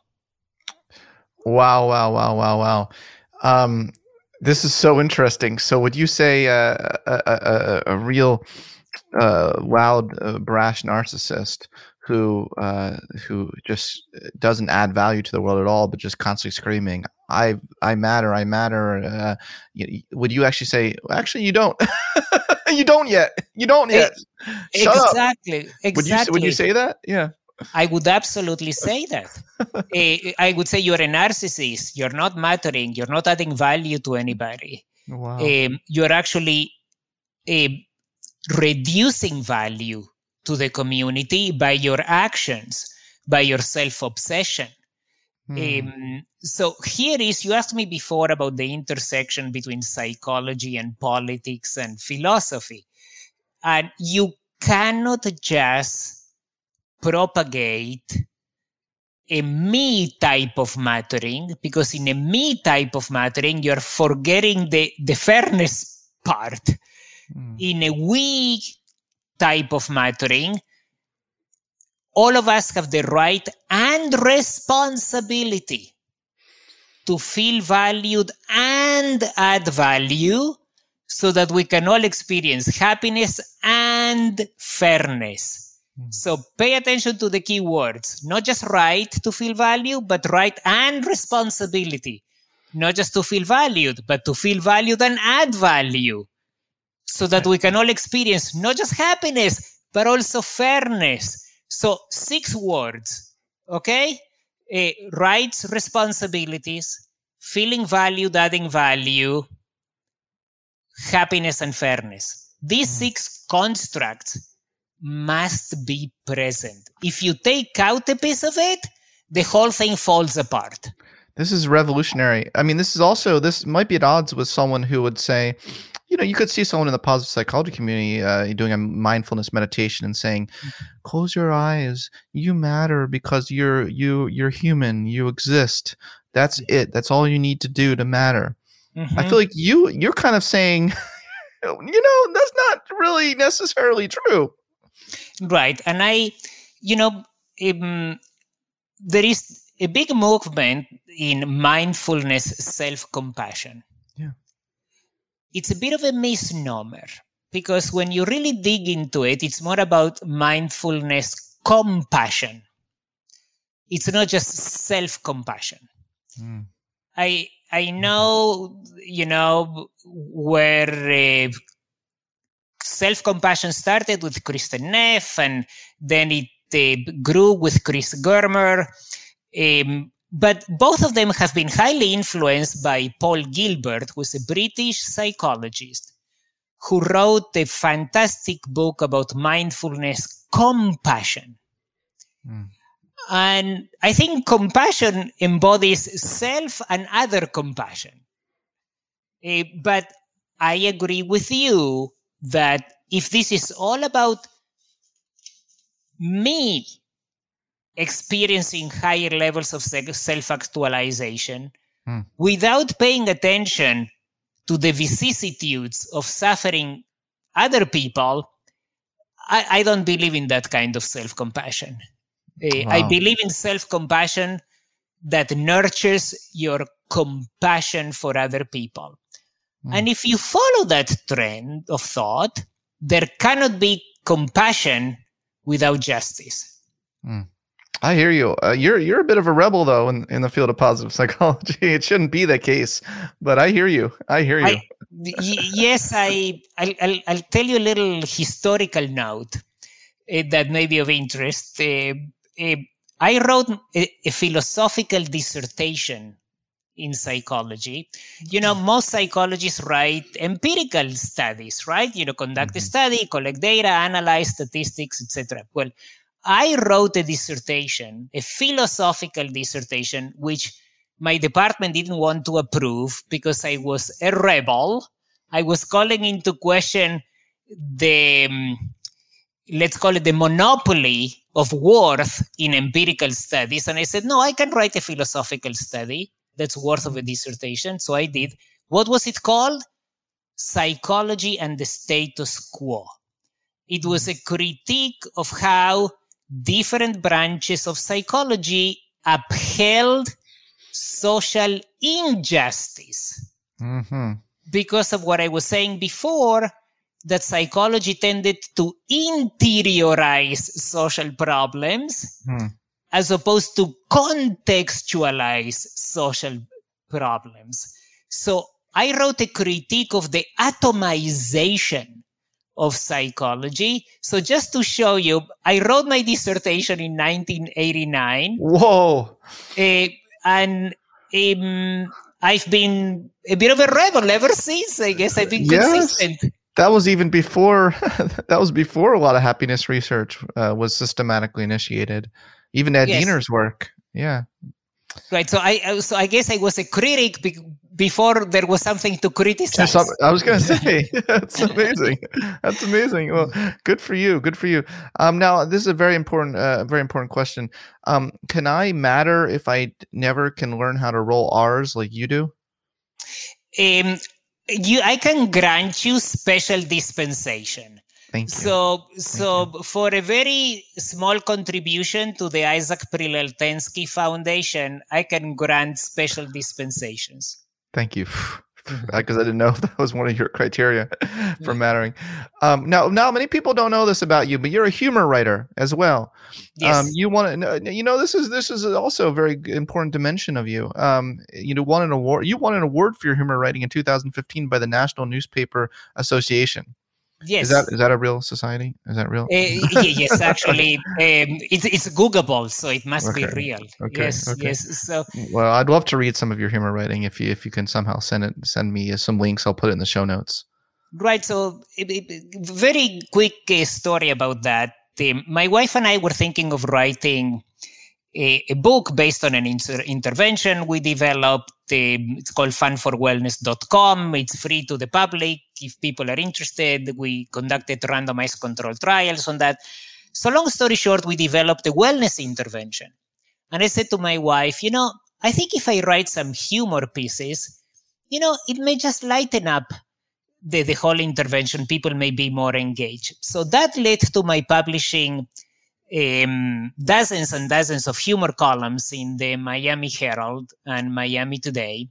Wow, wow, wow, wow, wow. Um, this is so interesting. So would you say uh, a, a, a real uh, loud, uh, brash narcissist who uh, who just doesn't add value to the world at all, but just constantly screaming, I I matter, I matter. Uh, you, would you actually say, actually, you don't? you don't yet. You don't yet. It, Shut exactly, up. Exactly. Would you, would you say that? Yeah. I would absolutely say that. uh, I would say you're a narcissist. You're not mattering. You're not adding value to anybody. Wow. Um, you're actually uh, reducing value to the community by your actions, by your self-obsession. Hmm. Um, so here is, you asked me before about the intersection between psychology and politics and philosophy. And you cannot just propagate a me type of mattering, because in a me type of mattering, you're forgetting the, the fairness part. Hmm. In a we type of mattering, all of us have the right and responsibility to feel valued and add value so that we can all experience happiness and fairness. Mm. So pay attention to the key words, not just right to feel value, but right and responsibility. Not just to feel valued, but to feel valued and add value so that we can all experience not just happiness, but also fairness. So six words, okay? Uh, rights, responsibilities, feeling valued, adding value, happiness, and fairness. These Mm. six constructs must be present. If you take out a piece of it, the whole thing falls apart. This is revolutionary. I mean, this is also, this might be at odds with someone who would say, you know, you could see someone in the positive psychology community uh, doing a mindfulness meditation and saying, close your eyes. You matter because you're, you, you're human. You exist. That's it. That's all you need to do to matter. Mm-hmm. I feel like you, you're kind of saying, you know, that's not really necessarily true. Right. And I, you know, um, there is a big movement in mindfulness self-compassion. Yeah. It's a bit of a misnomer because when you really dig into it, it's more about mindfulness compassion. It's not just self-compassion. Mm. I I know, you know, where uh, self-compassion started with Kristin Neff, and then it uh, grew with Chris Germer. Um, but both of them have been highly influenced by Paul Gilbert, who is a British psychologist who wrote a fantastic book about mindfulness compassion. Mm. And I think compassion embodies self and other compassion. Uh, but I agree with you that if this is all about me experiencing higher levels of self-actualization Hmm. without paying attention to the vicissitudes of suffering other people, I, I don't believe in that kind of self-compassion. Uh, Wow. I believe in self-compassion that nurtures your compassion for other people. Hmm. And if you follow that trend of thought, there cannot be compassion without justice. Hmm. I hear you. Uh, you're you're a bit of a rebel, though, in, in the field of positive psychology. It shouldn't be the case, but I hear you. I hear you. I, y- yes, I, I'll, I'll, I'll tell you a little historical note uh, that may be of interest. Uh, uh, I wrote a, a philosophical dissertation in psychology. You know, most psychologists write empirical studies, right? You know, conduct Mhm. a study, collect data, analyze statistics, et cetera. Well, I wrote a dissertation, a philosophical dissertation, which my department didn't want to approve because I was a rebel. I was calling into question the, um, let's call it the monopoly of worth in empirical studies. And I said, no, I can write a philosophical study that's worth of a dissertation. So I did. What was it called? Psychology and the Status Quo. It was a critique of how different branches of psychology upheld social injustice Mm-hmm. because of what I was saying before, that psychology tended to interiorize social problems Hmm. as opposed to contextualize social problems. So I wrote a critique of the atomization of psychology. So just to show you, I wrote my dissertation in nineteen eighty-nine, Whoa. uh, and um, I've been a bit of a rebel ever since. I guess I've been Yes. consistent. That was even before. That was before a lot of happiness research uh, was systematically initiated. Even Ed Yes. Diener's work. Yeah. Right. So I, I- so I guess I was a critic be- before there was something to criticize. So, I was going to say, that's amazing. That's amazing. Well, good for you. Good for you. Um, now, this is a very important, uh, very important question. Um, can I matter if I never can learn how to roll R's like you do? Um, you, I can grant you special dispensation. Thank you. So, so for a very small contribution to the Isaac Prileltensky Foundation, I can grant special dispensations. Thank you. Because I didn't know if that was one of your criteria for mattering. Um, now, now many people don't know this about you, but you're a humor writer as well. Yes. Um, you want to, you know, this is this is also a very important dimension of you. Um, you know, won an award. You won an award for your humor writing in two thousand fifteen by the National Newspaper Association. Yes. Is that is that a real society? Is that real? Uh, ye- yes, actually, um, it's it's Googleable, so it must be Okay. real. Okay, Yes, okay. yes. So Well, I'd love to read some of your humor writing. If you if you can somehow send it, send me some links. I'll put it in the show notes. Right. So, it, it, very quick uh, story about that. Um, my wife and I were thinking of writing a, a book based on an inter- intervention we developed. Um, it's called fun for wellness dot com. It's free to the public. If people are interested, we conducted randomized control trials on that. So long story short, we developed a wellness intervention. And I said to my wife, you know, I think if I write some humor pieces, you know, it may just lighten up the, the whole intervention. People may be more engaged. So that led to my publishing um, dozens and dozens of humor columns in the Miami Herald and Miami Today.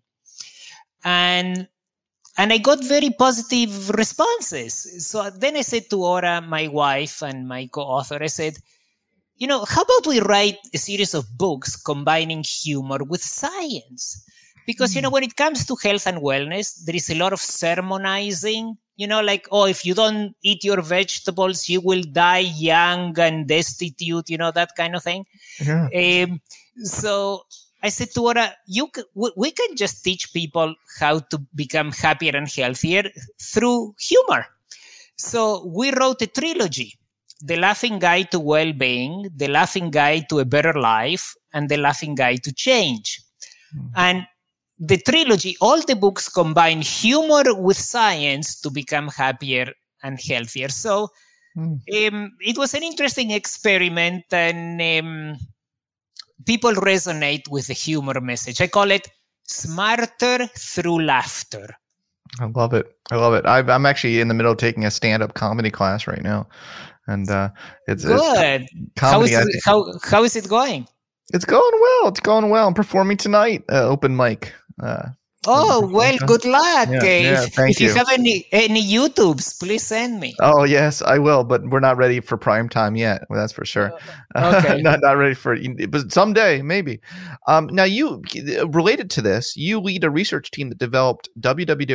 And and I got very positive responses. So then I said to Ora, my wife and my co-author, I said, you know, how about we write a series of books combining humor with science? Because, mm. you know, when it comes to health and wellness, there is a lot of sermonizing, you know, like, oh, if you don't eat your vegetables, you will die young and destitute, you know, that kind of thing. Yeah. Um, so I said to Ora, you c- we can just teach people how to become happier and healthier through humor. So we wrote a trilogy: The Laughing Guide to Well-Being, The Laughing Guide to a Better Life, and The Laughing Guide to Change. Mm-hmm. And the trilogy, all the books combine humor with science to become happier and healthier. So mm. um, it was an interesting experiment, and um, people resonate with the humor message. I call it smarter through laughter. I love it. I love it. I've, I'm actually in the middle of taking a stand-up comedy class right now. And uh, it's good. It's comedy, how, is it, how, how is it going? It's going well. It's going well. I'm performing tonight, uh, open mic. Uh, oh, well, good luck. Yeah, uh, yeah, if thank if you, you have any, any YouTubes, please send me. Oh, yes, I will. But we're not ready for prime time yet. Well, that's for sure. Uh, okay. not, not ready for it, but someday, maybe. Um, now, you, related to this, you lead a research team that developed w w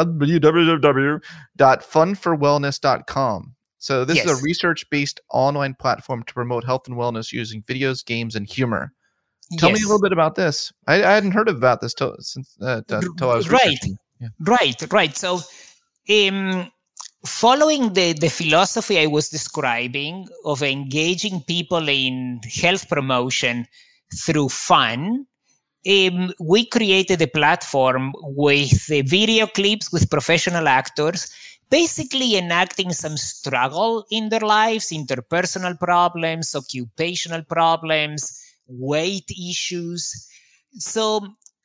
w dot fun for wellness dot com. So this yes. is a research-based online platform to promote health and wellness using videos, games, and humor. Tell yes. me a little bit about this. I, I hadn't heard about this till, since uh, till I was right, researching. Yeah. right, right. So, um, following the the philosophy I was describing of engaging people in health promotion through fun, um, we created a platform with uh, video clips with professional actors, basically enacting some struggle in their lives, interpersonal problems, occupational problems, weight issues. So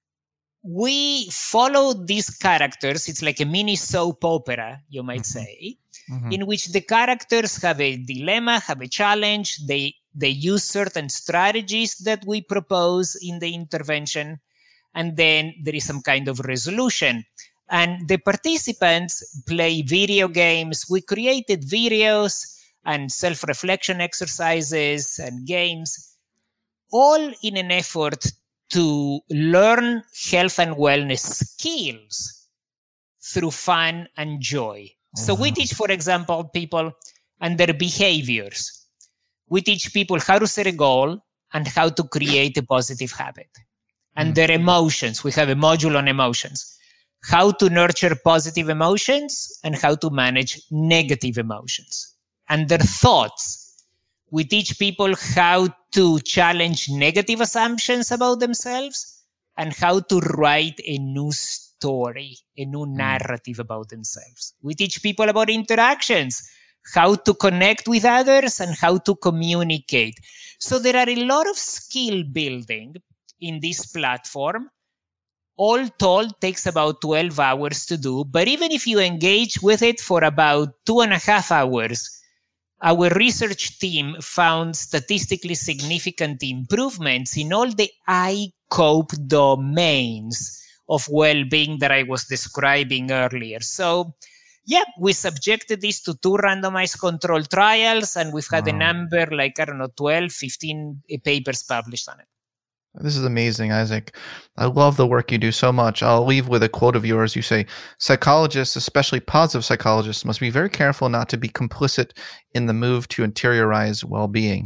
we follow these characters. It's like a mini soap opera, you might mm-hmm. say, mm-hmm. in which the characters have a dilemma, have a challenge. They they use certain strategies that we propose in the intervention, and then there is some kind of resolution. And the participants play video games. We created videos and self-reflection exercises and games, all in an effort to learn health and wellness skills through fun and joy. Uh-huh. So we teach, for example, people and their behaviors. We teach people how to set a goal and how to create a positive habit. And mm-hmm. their emotions. We have a module on emotions. How to nurture positive emotions and how to manage negative emotions. And their thoughts. We teach people how to challenge negative assumptions about themselves and how to write a new story, a new narrative about themselves. We teach people about interactions, how to connect with others and how to communicate. So there are a lot of skill building in this platform. All told, takes about twelve hours to do. But even if you engage with it for about two and a half hours, our research team found statistically significant improvements in all the I COPE domains of well-being that I was describing earlier. So, yeah, we subjected this to two randomized control trials, and we've had wow. a number like, I don't know, twelve, fifteen papers published on it. This is amazing, Isaac. I love the work you do so much. I'll leave with a quote of yours. You say, psychologists, especially positive psychologists, must be very careful not to be complicit in the move to interiorize well-being.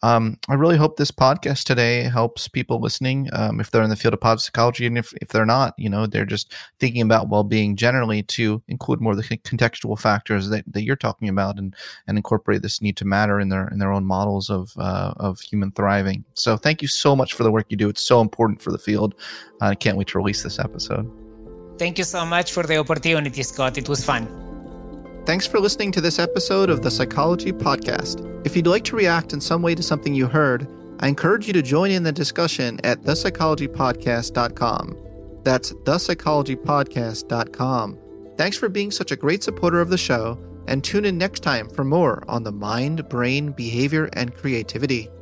Um, I really hope this podcast today helps people listening, um, if they're in the field of positive psychology, and if, if they're not, you know, they're just thinking about well-being generally, to include more of the contextual factors that, that you're talking about, and and incorporate this need to matter in their in their own models of uh, of human thriving. So thank you so much for the work you do. It's so important for the field. Uh, I can't wait to release this episode. Thank you so much for the opportunity, Scott. It was fun. Thanks for listening to this episode of the Psychology Podcast. If you'd like to react in some way to something you heard, I encourage you to join in the discussion at the psychology podcast dot com. That's the psychology podcast dot com. Thanks for being such a great supporter of the show, and tune in next time for more on the mind, brain, behavior, and creativity.